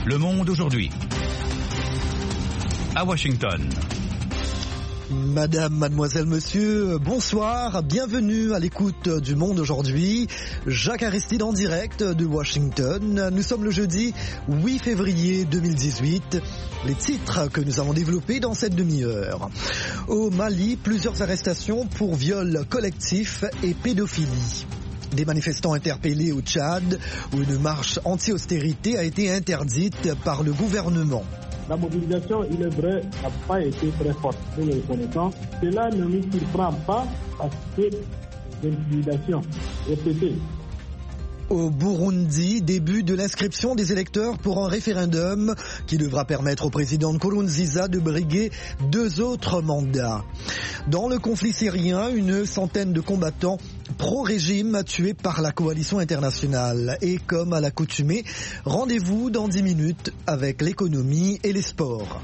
Le Monde aujourd'hui. À Washington. Madame, mademoiselle, monsieur, bonsoir, bienvenue à l'écoute du Monde aujourd'hui. Jacques Aristide en direct de Washington. Nous sommes le jeudi 8 février 2018. Les titres que nous avons développés dans cette demi-heure. Au Mali, plusieurs arrestations pour viol collectif et pédophilie. Des manifestants interpellés au Tchad, où une marche anti-austérité a été interdite par le gouvernement. La mobilisation, il est vrai, n'a pas été très forte. Nous le reconnaissons. Cela ne nous surprend pas parce que l'intimidation répétée. Au Burundi, début de l'inscription des électeurs pour un référendum qui devra permettre au président Nkurunziza de briguer 2 autres mandats. Dans le conflit syrien, une centaine de combattants pro-régime tués par la coalition internationale. Et comme à l'accoutumée, rendez-vous dans 10 minutes avec l'économie et les sports.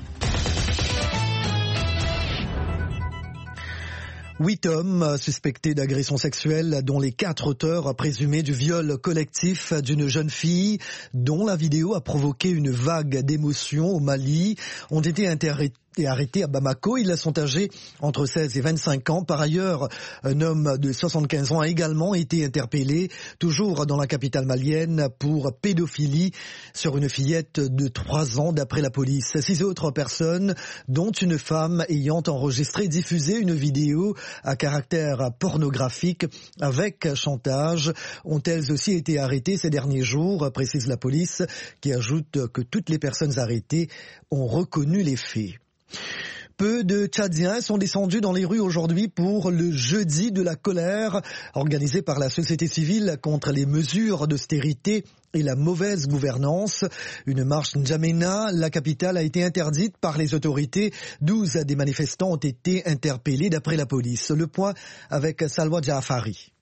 8 hommes suspectés d'agression sexuelle, dont les 4 auteurs présumés du viol collectif d'une jeune fille, dont la vidéo a provoqué une vague d'émotions au Mali, ont été arrêtés à Bamako. Ils sont âgés entre 16 et 25 ans. Par ailleurs, un homme de 75 ans a également été interpellé, toujours dans la capitale malienne, pour pédophilie sur une fillette de 3 ans, d'après la police. 6 autres personnes, dont une femme ayant enregistré et diffusé une vidéo à caractère pornographique avec chantage, ont elles aussi été arrêtées ces derniers jours, précise la police, qui ajoute que toutes les personnes arrêtées ont reconnu les faits. Peu de Tchadiens sont descendus dans les rues aujourd'hui pour le jeudi de la colère organisé par la société civile contre les mesures d'austérité et la mauvaise gouvernance. Une marche N'Djamena, la capitale, a été interdite par les autorités. 12 des manifestants ont été interpellés d'après la police. Le point avec Salwa Jaafari.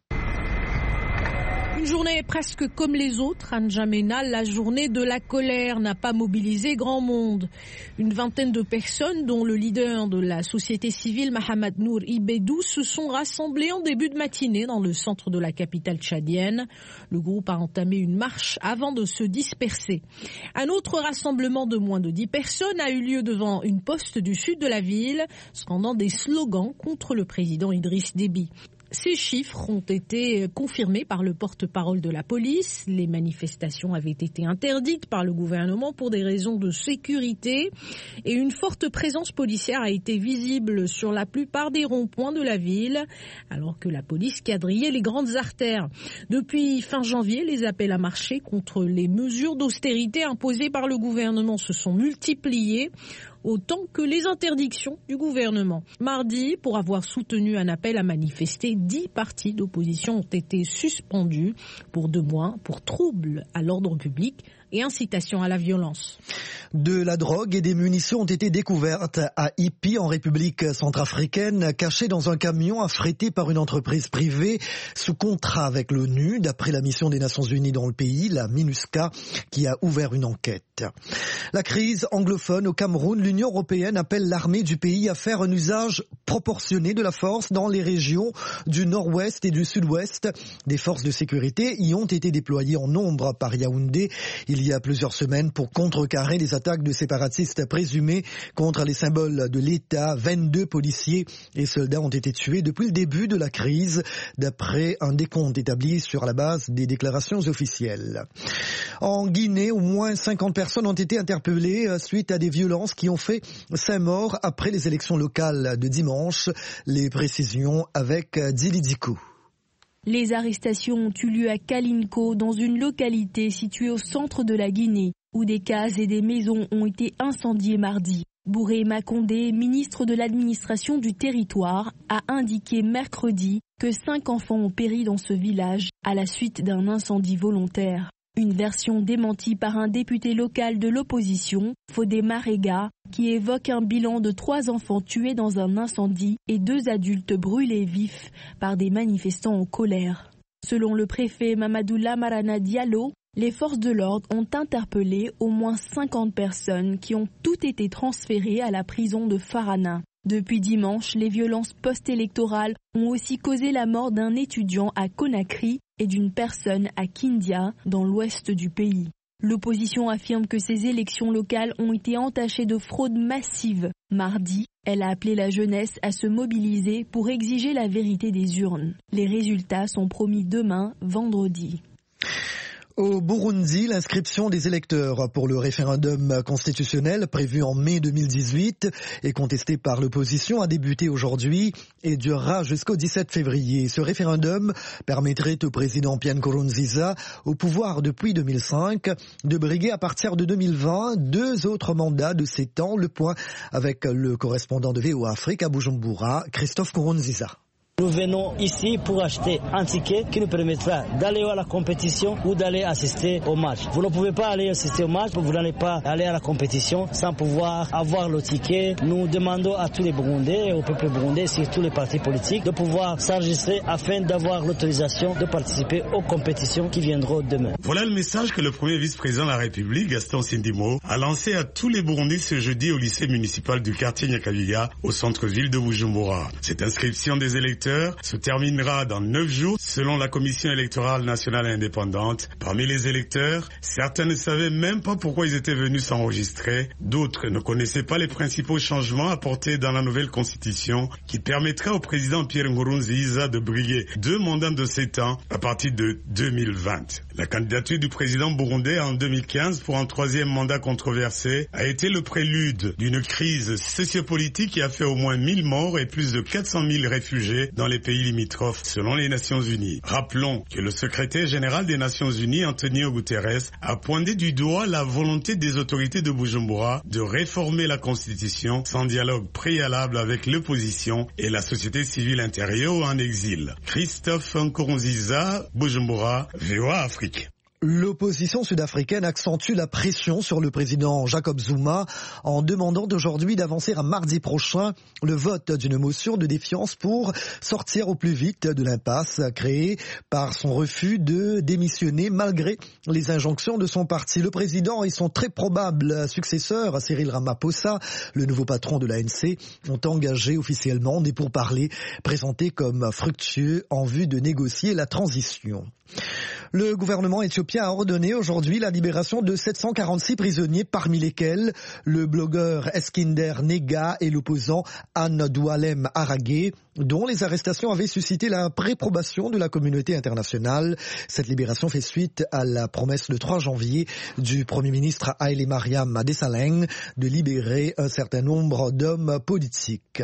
Une journée presque comme les autres à N'Djamena, la journée de la colère n'a pas mobilisé grand monde. Une vingtaine de personnes, dont le leader de la société civile, Mahamad Nour Ibedou, se sont rassemblées en début de matinée dans le centre de la capitale tchadienne. Le groupe a entamé une marche avant de se disperser. Un autre rassemblement de moins de 10 personnes a eu lieu devant une poste du sud de la ville, scandant des slogans contre le président Idriss Déby. Ces chiffres ont été confirmés par le porte-parole de la police. Les manifestations avaient été interdites par le gouvernement pour des raisons de sécurité et une forte présence policière a été visible sur la plupart des ronds-points de la ville, alors que la police quadrillait les grandes artères. Depuis fin janvier, les appels à marcher contre les mesures d'austérité imposées par le gouvernement se sont multipliés, autant que les interdictions du gouvernement. Mardi, pour avoir soutenu un appel à manifester, 10 partis d'opposition ont été suspendus pour 2 mois pour troubles à l'ordre public et incitation à la violence. De la drogue et des munitions ont été découvertes à Ipi, en République centrafricaine, cachées dans un camion affrété par une entreprise privée sous contrat avec l'ONU, d'après la mission des Nations Unies dans le pays, la MINUSCA, qui a ouvert une enquête. La crise anglophone au Cameroun, l'Union européenne appelle l'armée du pays à faire un usage proportionné de la force dans les régions du nord-ouest et du sud-ouest. Des forces de sécurité y ont été déployées en nombre par Yaoundé il y a plusieurs semaines pour contrecarrer les attaques de séparatistes présumées contre les symboles de l'État. 22 policiers et soldats ont été tués depuis le début de la crise, d'après un décompte établi sur la base des déclarations officielles. En Guinée, au moins 50 personnes ont été interpellées suite à des violences qui ont fait 5 morts après les élections locales de dimanche. Les précisions avec Dili Dikou. Les arrestations ont eu lieu à Kalinko, dans une localité située au centre de la Guinée, où des cases et des maisons ont été incendiées mardi. Bouré Makondé, ministre de l'administration du territoire, a indiqué mercredi que 5 enfants ont péri dans ce village à la suite d'un incendie volontaire. Une version démentie par un député local de l'opposition, Fodé Marega, qui évoque un bilan de 3 enfants tués dans un incendie et 2 adultes brûlés vifs par des manifestants en colère. Selon le préfet Mamadou Lamarana Diallo, les forces de l'ordre ont interpellé au moins 50 personnes qui ont toutes été transférées à la prison de Farana. Depuis dimanche, les violences post-électorales ont aussi causé la mort d'un étudiant à Conakry et d'une personne à Kindia, dans l'ouest du pays. L'opposition affirme que ces élections locales ont été entachées de fraude massive. Mardi, elle a appelé la jeunesse à se mobiliser pour exiger la vérité des urnes. Les résultats sont promis demain, vendredi. Au Burundi, l'inscription des électeurs pour le référendum constitutionnel prévu en mai 2018 et contesté par l'opposition a débuté aujourd'hui et durera jusqu'au 17 février. Ce référendum permettrait au président Pierre Nkurunziza, au pouvoir depuis 2005, de briguer à partir de 2020 2 autres mandats de 7 ans. Le point avec le correspondant de VOA Afrique à Bujumbura, Christophe Nkurunziza. Nous venons ici pour acheter un ticket qui nous permettra d'aller à la compétition ou d'aller assister au match. Vous ne pouvez pas aller assister au match, vous n'allez pas aller à la compétition sans pouvoir avoir le ticket. Nous demandons à tous les Burundais, au peuple burundais, surtout les partis politiques, de pouvoir s'enregistrer afin d'avoir l'autorisation de participer aux compétitions qui viendront demain. Voilà le message que le premier vice-président de la République, Gaston Sindimo, a lancé à tous les Burundais ce jeudi au lycée municipal du quartier Nyakabiga, au centre-ville de Bujumbura. Cette inscription des électeurs se terminera dans 9 jours selon la Commission électorale nationale indépendante. Parmi les électeurs, certains ne savaient même pas pourquoi ils étaient venus s'enregistrer. D'autres ne connaissaient pas les principaux changements apportés dans la nouvelle constitution qui permettra au président Pierre Nkurunziza de briguer 2 mandats de 7 ans à partir de 2020. La candidature du président burundais en 2015 pour un 3e mandat controversé a été le prélude d'une crise sociopolitique qui a fait au moins 1000 morts et plus de 400 000 réfugiés dans les pays limitrophes, selon les Nations Unies. Rappelons que le secrétaire général des Nations Unies, Antonio Guterres, a pointé du doigt la volonté des autorités de Bujumbura de réformer la Constitution sans dialogue préalable avec l'opposition et la société civile intérieure ou en exil. Christophe Nkurunziza, Bujumbura, VOA Afrique. L'opposition sud-africaine accentue la pression sur le président Jacob Zuma en demandant d'aujourd'hui d'avancer à mardi prochain le vote d'une motion de défiance pour sortir au plus vite de l'impasse créée par son refus de démissionner malgré les injonctions de son parti. Le président et son très probable successeur, Cyril Ramaphosa, le nouveau patron de l'ANC, ont engagé officiellement des pourparlers présentés comme fructueux en vue de négocier la transition. Le gouvernement éthiopien a ordonné aujourd'hui la libération de 746 prisonniers, parmi lesquels le blogueur Eskinder Nega et l'opposant Anne Doualem Aragé, dont les arrestations avaient suscité la réprobation de la communauté internationale. Cette libération fait suite à la promesse le 3 janvier du Premier ministre Haile Mariam Desalegn de libérer un certain nombre d'hommes politiques.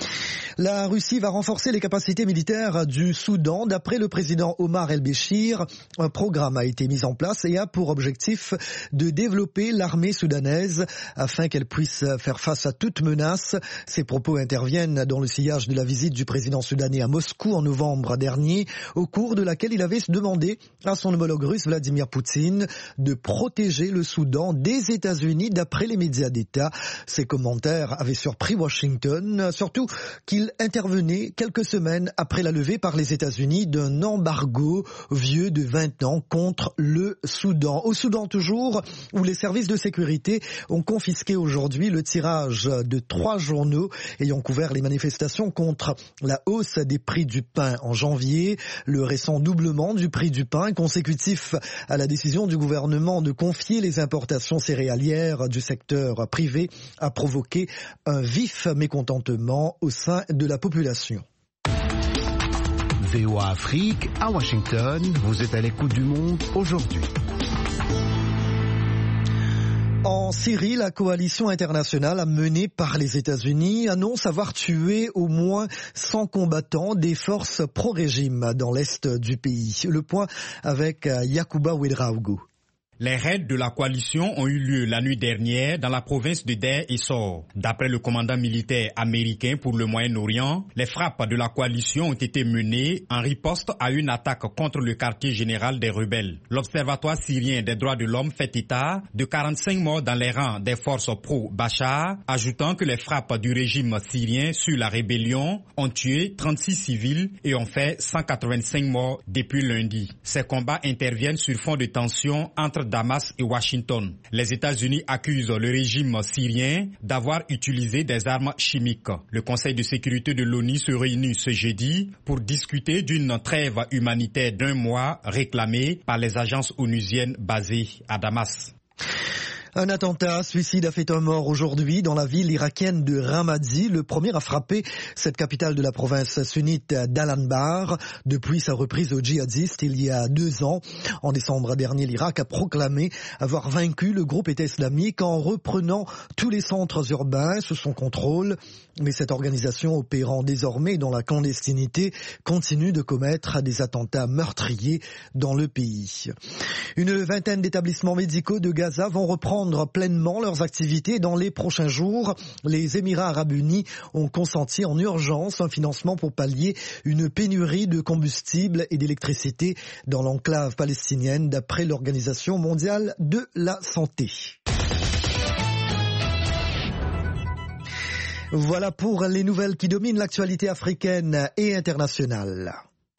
La Russie va renforcer les capacités militaires du Soudan. D'après le président Omar el-Béchir, un programme a été mis en place et a pour objectif de développer l'armée soudanaise afin qu'elle puisse faire face à toute menace. Ces propos interviennent dans le sillage de la visite du président soudanais à Moscou en novembre dernier, au cours de laquelle il avait demandé à son homologue russe Vladimir Poutine de protéger le Soudan des États-Unis d'après les médias d'État. Ces commentaires avaient surpris Washington, surtout qu'il intervenait quelques semaines après la levée par les États-Unis d'un embargo vieux de 20 ans contre le Soudan. Au Soudan toujours, où les services de sécurité ont confisqué aujourd'hui le tirage de 3 journaux ayant couvert les manifestations contre la hausse des prix du pain en janvier. Le récent doublement du prix du pain consécutif à la décision du gouvernement de confier les importations céréalières du secteur privé a provoqué un vif mécontentement au sein de la population. VOA Afrique, à Washington, vous êtes à l'écoute du monde aujourd'hui. En Syrie, la coalition internationale menée par les États-Unis annonce avoir tué au moins 100 combattants des forces pro-régime dans l'est du pays. Le point avec Yacouba Ouedraogo. Les raids de la coalition ont eu lieu la nuit dernière dans la province de Deir ez-Zor. D'après le commandant militaire américain pour le Moyen-Orient, les frappes de la coalition ont été menées en riposte à une attaque contre le quartier général des rebelles. L'Observatoire syrien des droits de l'homme fait état de 45 morts dans les rangs des forces pro-Bachar, ajoutant que les frappes du régime syrien sur la rébellion ont tué 36 civils et ont fait 185 morts depuis lundi. Ces combats interviennent sur fond de tension entre entre Damas et Washington. Les États-Unis accusent le régime syrien d'avoir utilisé des armes chimiques. Le Conseil de sécurité de l'ONU se réunit ce jeudi pour discuter d'une trêve humanitaire d'1 mois réclamée par les agences onusiennes basées à Damas. Un attentat suicide a fait un mort aujourd'hui dans la ville irakienne de Ramadi, le premier à frapper cette capitale de la province sunnite d'Al-Anbar depuis sa reprise aux djihadistes il y a 2 ans. En décembre dernier, l'Irak a proclamé avoir vaincu le groupe État islamique en reprenant tous les centres urbains sous son contrôle. Mais cette organisation opérant désormais dans la clandestinité continue de commettre des attentats meurtriers dans le pays. Une vingtaine d'établissements médicaux de Gaza vont reprendre pleinement leurs activités dans les prochains jours. Les Émirats arabes unis ont consenti en urgence un financement pour pallier une pénurie de combustible et d'électricité dans l'enclave palestinienne d'après l'Organisation mondiale de la santé. Voilà pour les nouvelles qui dominent l'actualité africaine et internationale.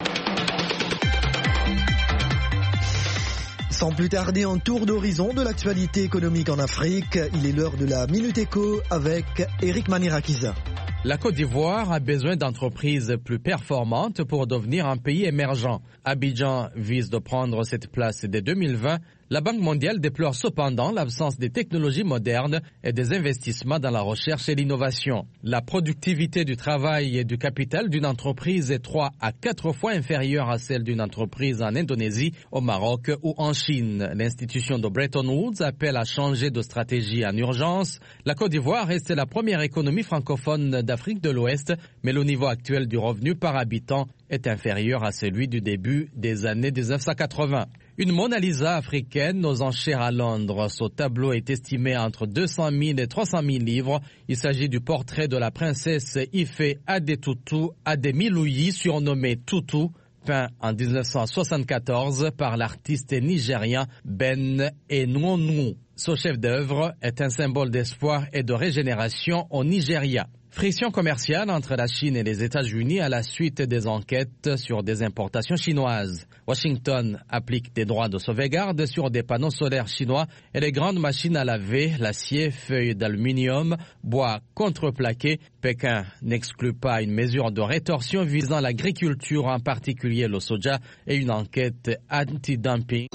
Sans plus tarder, un tour d'horizon de l'actualité économique en Afrique. Il est l'heure de la Minute Éco avec Eric Manirakiza. La Côte d'Ivoire a besoin d'entreprises plus performantes pour devenir un pays émergent. Abidjan vise de prendre cette place dès 2020. La Banque mondiale déplore cependant l'absence des technologies modernes et des investissements dans la recherche et l'innovation. La productivité du travail et du capital d'une entreprise est 3 à 4 fois inférieure à celle d'une entreprise en Indonésie, au Maroc ou en Chine. L'institution de Bretton Woods appelle à changer de stratégie en urgence. La Côte d'Ivoire reste la première économie francophone d'Afrique de l'Ouest, mais le niveau actuel du revenu par habitant est inférieur à celui du début des années 1980. Une Mona Lisa africaine aux enchères à Londres. Ce tableau est estimé entre 200 000 et 300 000 livres. Il s'agit du portrait de la princesse Ife Ademiluyi, surnommée Tutu, peint en 1974 par l'artiste nigérien Ben Enwonu. Ce chef-d'œuvre est un symbole d'espoir et de régénération au Nigeria. Friction commerciale entre la Chine et les États-Unis à la suite des enquêtes sur des importations chinoises. Washington applique des droits de sauvegarde sur des panneaux solaires chinois et les grandes machines à laver, l'acier, feuilles d'aluminium, bois contreplaqué. Pékin n'exclut pas une mesure de rétorsion visant l'agriculture, en particulier le soja, et une enquête anti-dumping.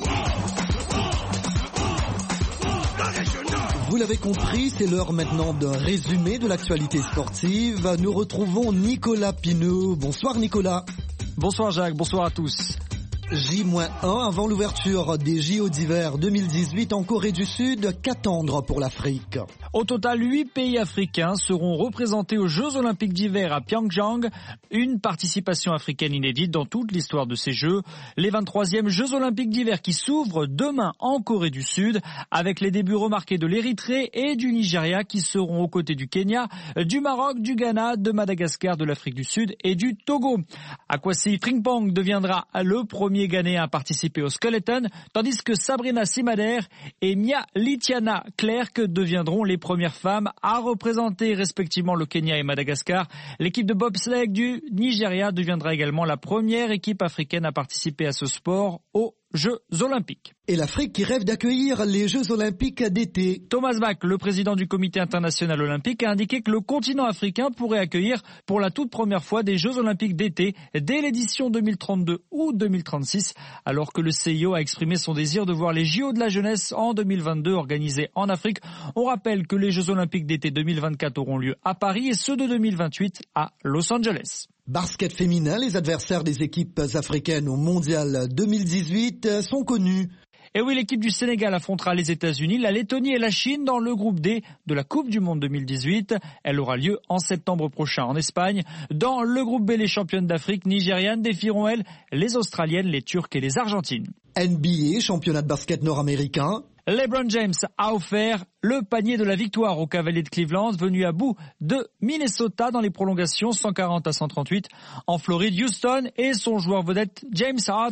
Vous l'avez compris, c'est l'heure maintenant d'un résumé de l'actualité sportive. Nous retrouvons Nicolas Pineau. Bonsoir Nicolas. Bonsoir Jacques, bonsoir à tous. J-1 avant l'ouverture des JO d'hiver 2018 en Corée du Sud. Qu'attendre pour l'Afrique? Au total, 8 pays africains seront représentés aux Jeux Olympiques d'hiver à Pyeongchang. Une participation africaine inédite dans toute l'histoire de ces Jeux. Les 23e Jeux Olympiques d'hiver qui s'ouvrent demain en Corée du Sud, avec les débuts remarqués de l'Érythrée et du Nigeria qui seront aux côtés du Kenya, du Maroc, du Ghana, de Madagascar, de l'Afrique du Sud et du Togo. Akwasi Frimpong deviendra le premier Ghanéen à participer au skeleton, tandis que Sabrina Simader et Mia Litiana Clerc deviendront les premières femmes à représenter respectivement le Kenya et Madagascar. L'équipe de bobsleigh du Nigeria deviendra également la première équipe africaine à participer à ce sport aux Jeux Olympiques. Et l'Afrique qui rêve d'accueillir les Jeux Olympiques d'été. Thomas Bach, le président du Comité international olympique, a indiqué que le continent africain pourrait accueillir pour la toute première fois des Jeux Olympiques d'été dès l'édition 2032 ou 2036, alors que le CIO a exprimé son désir de voir les JO de la jeunesse en 2022 organisés en Afrique. On rappelle que les Jeux Olympiques d'été 2024 auront lieu à Paris et ceux de 2028 à Los Angeles. Basket féminin, les adversaires des équipes africaines au Mondial 2018 sont connus. Et oui, l'équipe du Sénégal affrontera les États-Unis, la Lettonie et la Chine dans le groupe D de la Coupe du Monde 2018. Elle aura lieu en septembre prochain en Espagne. Dans le groupe B, les championnes d'Afrique nigérianes défieront, elles, les Australiennes, les Turques et les Argentines. NBA, championnat de basket nord-américain. LeBron James a offert le panier de la victoire aux Cavaliers de Cleveland, venu à bout de Minnesota dans les prolongations 140 à 138. En Floride, Houston et son joueur vedette James Harden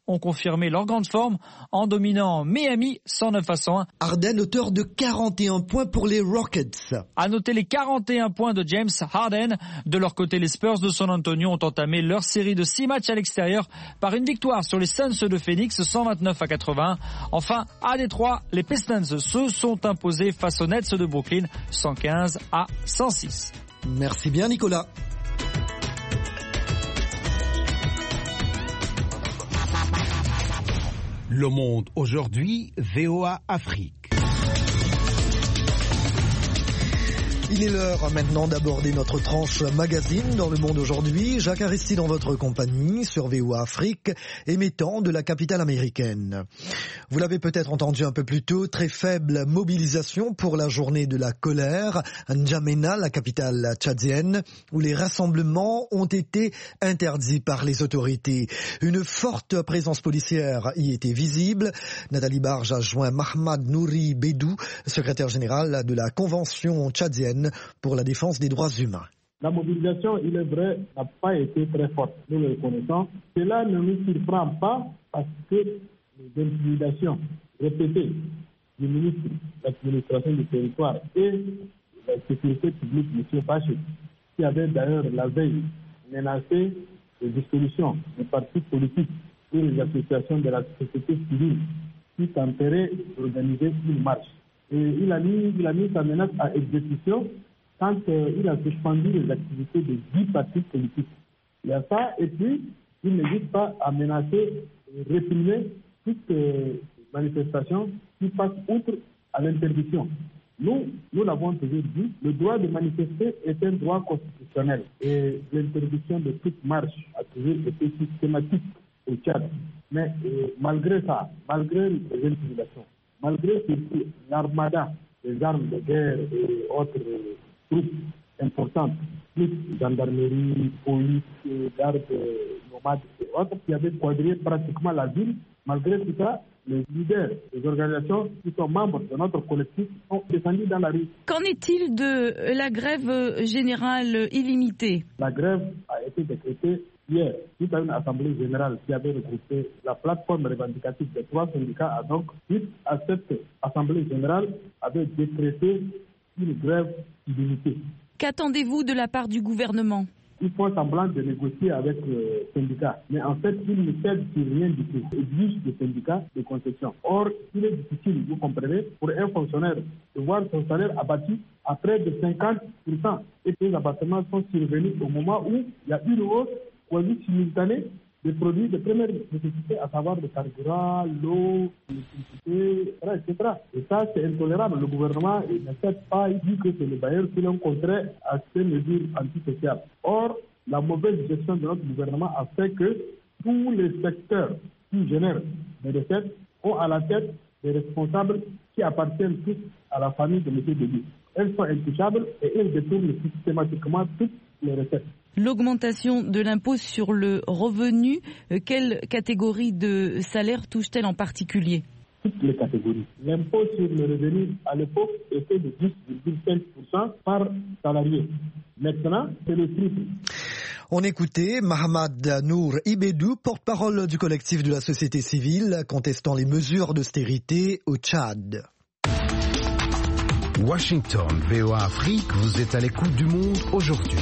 ont confirmé leur grande forme en dominant Miami 109-101. Harden, auteur de 41 points pour les Rockets. À noter les 41 points de James Harden. De leur côté, les Spurs de San Antonio ont entamé leur série de 6 matchs à l'extérieur par une victoire sur les Suns de Phoenix 129-81. Enfin, à Détroit, les Pistons se sont imposés face aux Nets de Brooklyn 115-106. Merci bien Nicolas. Le Monde aujourd'hui, VOA Afrique. Il est l'heure maintenant d'aborder notre tranche magazine dans Le Monde aujourd'hui. Jacques Aristide en votre compagnie sur VOA Afrique, émettant de la capitale américaine. Vous l'avez peut-être entendu un peu plus tôt, très faible mobilisation pour la journée de la colère à N'Djamena, la capitale tchadienne, où les rassemblements ont été interdits par les autorités. Une forte présence policière y était visible. Nathalie Barge a joint Mahmoud Nouri Bédou, secrétaire général de la Convention tchadienne pour la défense des droits humains. La mobilisation, il est vrai, n'a pas été très forte, nous le reconnaissons. Cela ne nous surprend pas parce que les intimidations répétées du ministre de l'administration du territoire et de la sécurité publique, M. Paché, qui avait d'ailleurs la veille menacé les dissolutions des partis politiques et les associations de la société civile qui tenteraient d'organiser une marche. Et il a mis sa menace à exécution quand il a suspendu les activités de 10 partis politiques. Il y a ça, et puis il n'hésite pas à menacer et réprimer toutes manifestations qui passent outre à l'interdiction. Nous l'avons toujours dit, le droit de manifester est un droit constitutionnel et l'interdiction de toute marche a toujours été systématique au Tchad. Mais malgré ça, malgré les intimidations, malgré surtout l'armada, les armes de guerre et autres troupes importantes, plus gendarmerie, police, gardes nomades et autres, qui avaient quadrillé pratiquement la ville, malgré tout ça, les leaders des organisations qui sont membres de notre collectif sont descendus dans la rue. Qu'en est-il de la grève générale illimitée? La grève a été décrétée hier, suite à une assemblée générale qui avait regroupé la plateforme revendicative des 3 syndicats, donc suite à cette assemblée générale avait décrété une grève illimitée. Qu'attendez-vous de la part du gouvernement? Ils font semblant de négocier avec le syndicat, mais en fait, ils ne cèdent sur rien du tout. Ils exigent des syndicats des concessions. Or, il est difficile, vous comprenez, pour un fonctionnaire de voir son salaire abattu à près de 50%. Et ces abattements sont survenus au moment où il y a une hausse quasi simultanée des produits de première nécessité, à savoir le carburant, l'eau, l'électricité, etc. Et ça, c'est intolérable. Le gouvernement ne cède pas, il dit que c'est les bailleurs qui l'ont contraint à ces mesures antisociales. Or, la mauvaise gestion de notre gouvernement a fait que tous les secteurs qui génèrent des recettes ont à la tête des responsables qui appartiennent tous à la famille de M. Déby. Elles sont intouchables et elles détournent systématiquement toutes les recettes. L'augmentation de l'impôt sur le revenu, quelle catégorie de salaire touche-t-elle en particulier? Toutes les catégories. L'impôt sur le revenu, à l'époque, était de 10,5% par salarié. Maintenant, c'est le triple. On écoutait Mahmoud Nouri Bédou, porte-parole du collectif de la société civile, contestant les mesures d'austérité au Tchad. Washington, VOA Afrique, vous êtes à l'écoute du Monde aujourd'hui.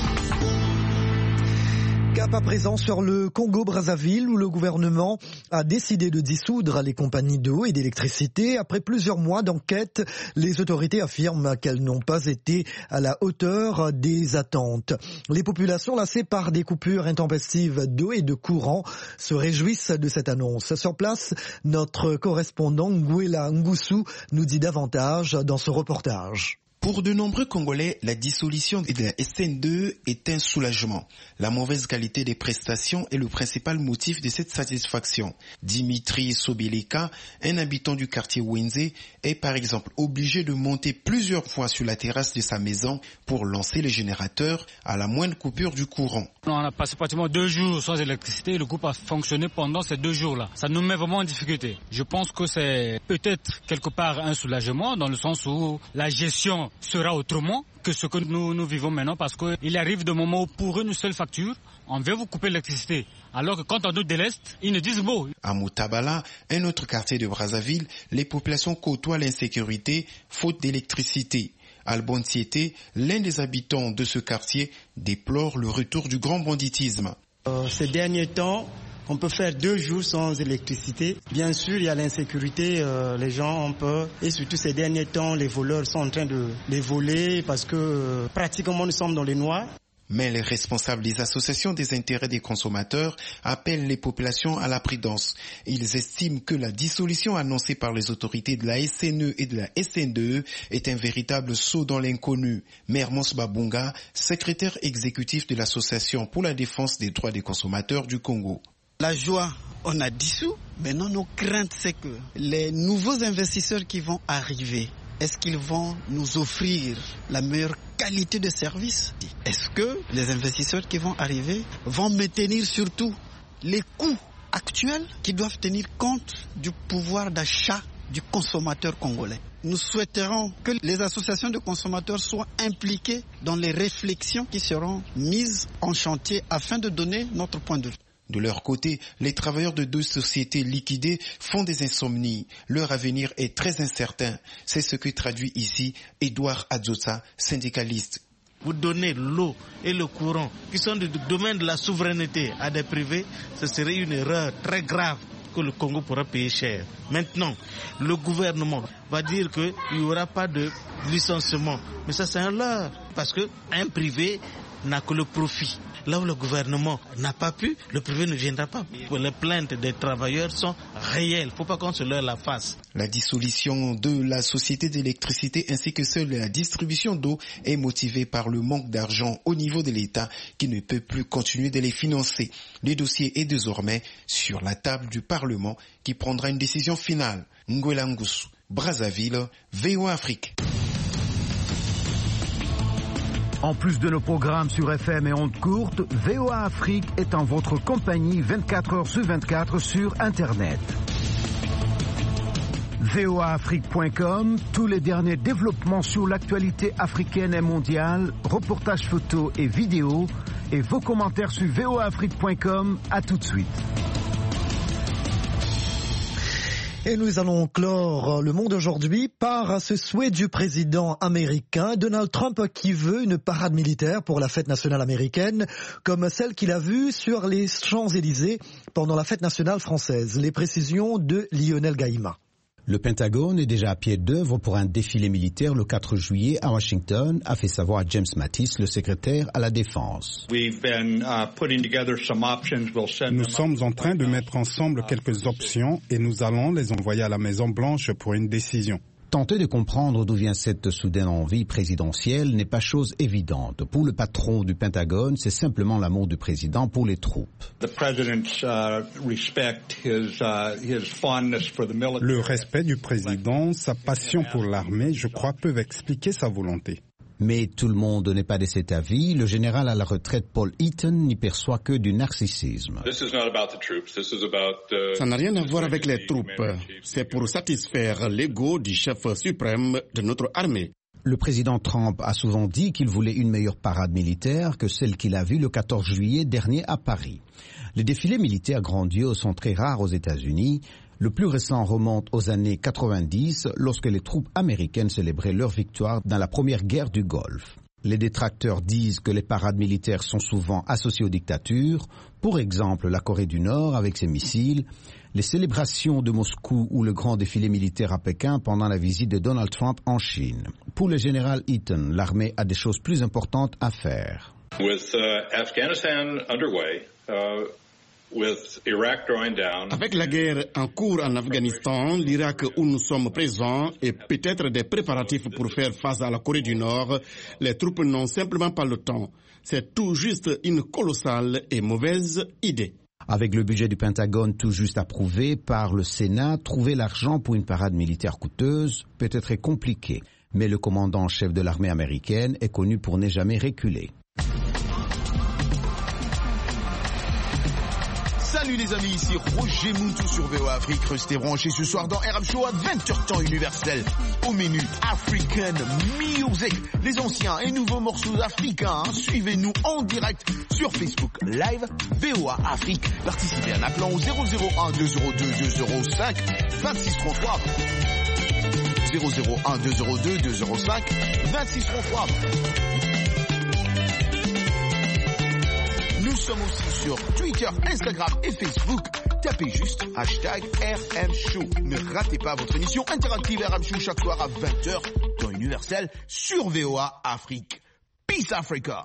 Cap à présent sur le Congo-Brazzaville où le gouvernement a décidé de dissoudre les compagnies d'eau et d'électricité. Après plusieurs mois d'enquête, les autorités affirment qu'elles n'ont pas été à la hauteur des attentes. Les populations lassées par des coupures intempestives d'eau et de courant se réjouissent de cette annonce. Sur place, notre correspondant Nguela Ngusu nous dit davantage dans ce reportage. Pour de nombreux Congolais, la dissolution de la SN2 est un soulagement. La mauvaise qualité des prestations est le principal motif de cette satisfaction. Dimitri Sobeleka, un habitant du quartier Wenze, est par exemple obligé de monter plusieurs fois sur la terrasse de sa maison pour lancer le générateur à la moindre coupure du courant. On a passé pratiquement 2 jours sans électricité et le groupe a fonctionné pendant ces 2 jours-là. Ça nous met vraiment en difficulté. Je pense que c'est peut-être quelque part un soulagement dans le sens où la gestion sera autrement que ce que nous vivons maintenant, parce qu'il arrive des moments où pour une seule facture, on veut vous couper l'électricité. Alors que quand on nous déleste, ils nous disent bon. À Moutabala, un autre quartier de Brazzaville, les populations côtoient l'insécurité faute d'électricité. Albon Siete, l'un des habitants de ce quartier, déplore le retour du grand banditisme. Ces derniers temps, on peut faire 2 jours sans électricité. Bien sûr, il y a l'insécurité, les gens ont peur. Et surtout ces derniers temps, les voleurs sont en train de les voler parce que pratiquement nous sommes dans les noirs. Mais les responsables des associations des intérêts des consommateurs appellent les populations à la prudence. Ils estiment que la dissolution annoncée par les autorités de la SNE et de la SN2 est un véritable saut dans l'inconnu. Mermos Babunga, secrétaire exécutif de l'Association pour la défense des droits des consommateurs du Congo. La joie, on a dissous. Maintenant, nos craintes, c'est que les nouveaux investisseurs qui vont arriver, est-ce qu'ils vont nous offrir la meilleure qualité de service? Est-ce que les investisseurs qui vont arriver vont maintenir surtout les coûts actuels qui doivent tenir compte du pouvoir d'achat du consommateur congolais? Nous souhaiterons que les associations de consommateurs soient impliquées dans les réflexions qui seront mises en chantier afin de donner notre point de vue. De leur côté, les travailleurs de 2 sociétés liquidées font des insomnies. Leur avenir est très incertain. C'est ce que traduit ici Edouard Adzotsa, syndicaliste. Vous donnez l'eau et le courant, qui sont du domaine de la souveraineté, à des privés, ce serait une erreur très grave que le Congo pourra payer cher. Maintenant, le gouvernement va dire qu'il n'y aura pas de licenciement. Mais ça, c'est un leurre, parce qu'un privé n'a que le profit. Là où le gouvernement n'a pas pu, le privé ne viendra pas. Les plaintes des travailleurs sont réelles. Il ne faut pas qu'on se leurre la face. La dissolution de la société d'électricité ainsi que celle de la distribution d'eau est motivée par le manque d'argent au niveau de l'État qui ne peut plus continuer de les financer. Le dossier est désormais sur la table du Parlement qui prendra une décision finale. Ngwela Ngusu, Brazzaville, VOA Afrique. En plus de nos programmes sur FM et ondes courtes, VOA Afrique est en votre compagnie 24 heures sur 24 sur Internet. voaafrique.com, tous les derniers développements sur l'actualité africaine et mondiale, reportages photos et vidéos, et vos commentaires sur voaafrique.com. À tout de suite. Et nous allons clore le monde aujourd'hui par ce souhait du président américain Donald Trump qui veut une parade militaire pour la fête nationale américaine comme celle qu'il a vue sur les Champs-Élysées pendant la fête nationale française. Les précisions de Lionel Gaïma. Le Pentagone est déjà à pied d'œuvre pour un défilé militaire le 4 juillet à Washington, a fait savoir James Mattis, le secrétaire à la Défense. Nous sommes en train de mettre ensemble quelques options et nous allons les envoyer à la Maison-Blanche pour une décision. Tenter de comprendre d'où vient cette soudaine envie présidentielle n'est pas chose évidente. Pour le patron du Pentagone, c'est simplement l'amour du président pour les troupes. Le respect du président, sa passion pour l'armée, je crois, peuvent expliquer sa volonté. Mais tout le monde n'est pas de cet avis. Le général à la retraite Paul Eaton n'y perçoit que du narcissisme. Ça n'a rien à voir avec les troupes. C'est pour satisfaire l'ego du chef suprême de notre armée. Le président Trump a souvent dit qu'il voulait une meilleure parade militaire que celle qu'il a vue le 14 juillet dernier à Paris. Les défilés militaires grandioses sont très rares aux États-Unis. Le plus récent remonte aux années 90, lorsque les troupes américaines célébraient leur victoire dans la première guerre du Golfe. Les détracteurs disent que les parades militaires sont souvent associées aux dictatures, pour exemple la Corée du Nord avec ses missiles, les célébrations de Moscou ou le grand défilé militaire à Pékin pendant la visite de Donald Trump en Chine. Pour le général Eaton, l'armée a des choses plus importantes à faire. Avec la guerre en cours en Afghanistan, l'Irak où nous sommes présents et peut-être des préparatifs pour faire face à la Corée du Nord, les troupes n'ont simplement pas le temps. C'est tout juste une colossale et mauvaise idée. Avec le budget du Pentagone tout juste approuvé par le Sénat, trouver l'argent pour une parade militaire coûteuse peut être compliqué. Mais le commandant en chef de l'armée américaine est connu pour ne jamais reculer. Salut les amis, ici Roger Muntu sur VOA Afrique. Restez branchés ce soir dans RM Show à 20h temps universel. Au menu African Music, les anciens et nouveaux morceaux africains. Suivez-nous en direct sur Facebook Live VOA Afrique. Participez en appelant au 001 202 205 2633. 001 202 205 2633. Nous sommes aussi sur Twitter, Instagram et Facebook. Tapez juste hashtag RM Show. Ne ratez pas votre émission interactive RM Show chaque soir à 20h dans Universel sur VOA Afrique. Peace Africa.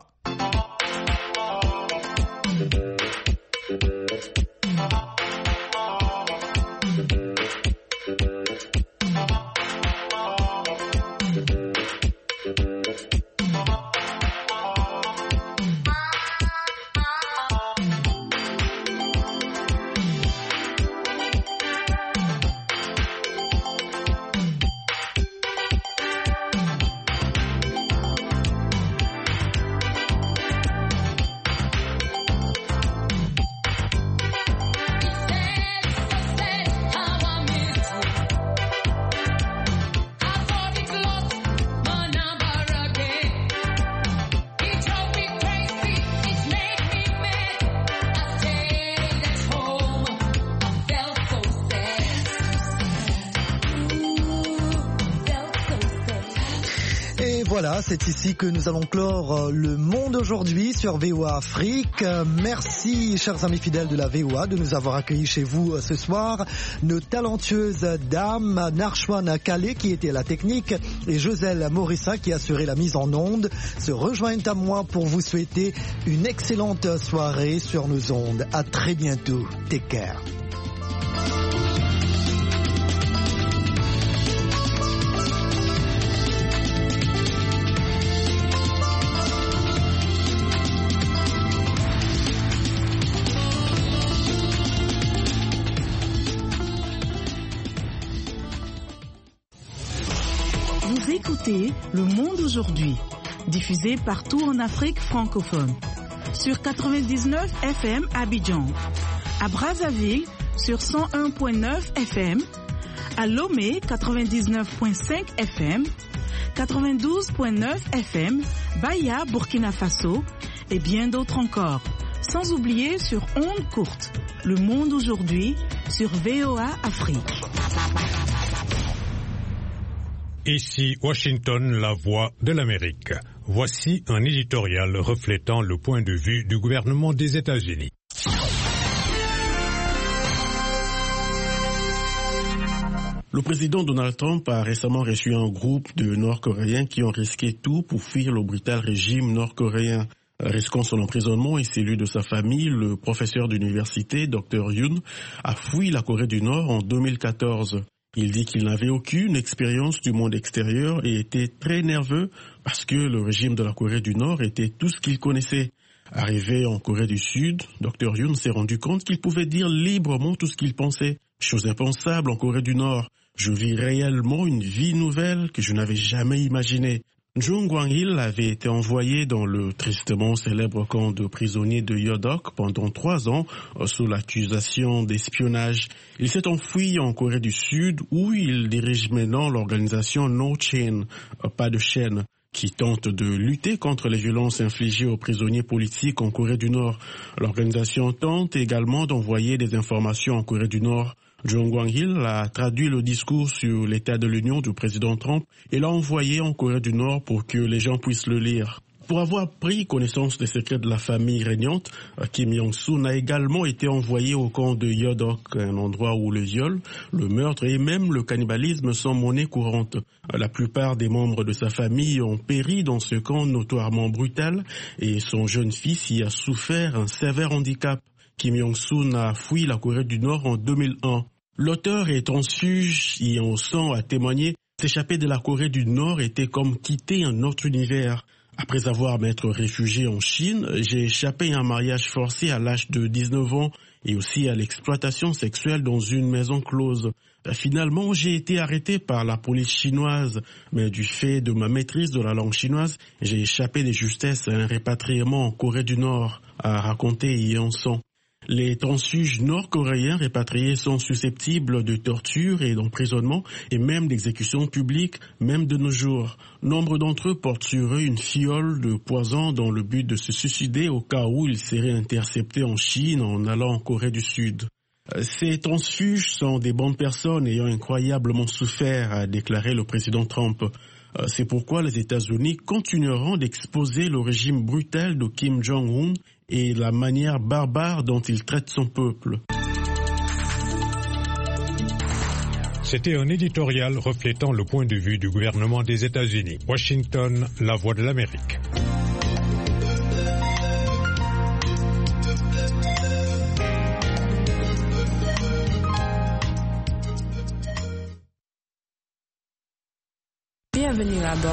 Voilà, c'est ici que nous allons clore le monde aujourd'hui sur VOA Afrique. Merci, chers amis fidèles de la VOA, de nous avoir accueillis chez vous ce soir. Nos talentueuses dames, Narchwan Kale qui était à la technique et Joselle Morissa qui assurait la mise en onde se rejoignent à moi pour vous souhaiter une excellente soirée sur nos ondes. À très bientôt. Take care. Écoutez Le Monde aujourd'hui, diffusé partout en Afrique francophone. Sur 99 FM à Abidjan, à Brazzaville sur 101.9 FM, à Lomé 99.5 FM, 92.9 FM, Baya, Burkina Faso et bien d'autres encore. Sans oublier sur ondes courtes, Le Monde aujourd'hui sur VOA Afrique. Ici Washington, la voix de l'Amérique. Voici un éditorial reflétant le point de vue du gouvernement des États-Unis. Le président Donald Trump a récemment reçu un groupe de Nord-Coréens qui ont risqué tout pour fuir le brutal régime nord-coréen. Risquant son emprisonnement et celui de sa famille, le professeur d'université, Dr. Yoon, a fui la Corée du Nord en 2014. Il dit qu'il n'avait aucune expérience du monde extérieur et était très nerveux parce que le régime de la Corée du Nord était tout ce qu'il connaissait. Arrivé en Corée du Sud, Dr. Yoon s'est rendu compte qu'il pouvait dire librement tout ce qu'il pensait. Chose impensable en Corée du Nord. Je vis réellement une vie nouvelle que je n'avais jamais imaginée. Jung Kwang-il avait été envoyé dans le tristement célèbre camp de prisonniers de Yodok pendant 3 ans sous l'accusation d'espionnage. Il s'est enfui en Corée du Sud où il dirige maintenant l'organisation No Chain, pas de chaîne, qui tente de lutter contre les violences infligées aux prisonniers politiques en Corée du Nord. L'organisation tente également d'envoyer des informations en Corée du Nord. Jung Kwang-il a traduit le discours sur l'état de l'Union du président Trump et l'a envoyé en Corée du Nord pour que les gens puissent le lire. Pour avoir pris connaissance des secrets de la famille régnante, Kim Jong-sun a également été envoyé au camp de Yodok, un endroit où le viol, le meurtre et même le cannibalisme sont monnaie courante. La plupart des membres de sa famille ont péri dans ce camp notoirement brutal et son jeune fils y a souffert un sévère handicap. Kim Jong-sun a fui la Corée du Nord en 2001. L'auteur et transfuge y en sont à témoigner. S'échapper de la Corée du Nord était comme quitter un autre univers. Après avoir m'être réfugié en Chine, j'ai échappé à un mariage forcé à l'âge de 19 ans et aussi à l'exploitation sexuelle dans une maison close. Finalement, j'ai été arrêté par la police chinoise, mais du fait de ma maîtrise de la langue chinoise, j'ai échappé de justesse à un répatriement en Corée du Nord, a raconté Yeon-song. Les transfuges nord-coréens répatriés sont susceptibles de torture et d'emprisonnement et même d'exécution publique, même de nos jours. Nombre d'entre eux portent sur eux une fiole de poison dans le but de se suicider au cas où ils seraient interceptés en Chine en allant en Corée du Sud. Ces transfuges sont des bonnes personnes ayant incroyablement souffert, a déclaré le président Trump. C'est pourquoi les États-Unis continueront d'exposer le régime brutal de Kim Jong-un et la manière barbare dont il traite son peuple. C'était un éditorial reflétant le point de vue du gouvernement des États-Unis. Washington, la voix de l'Amérique.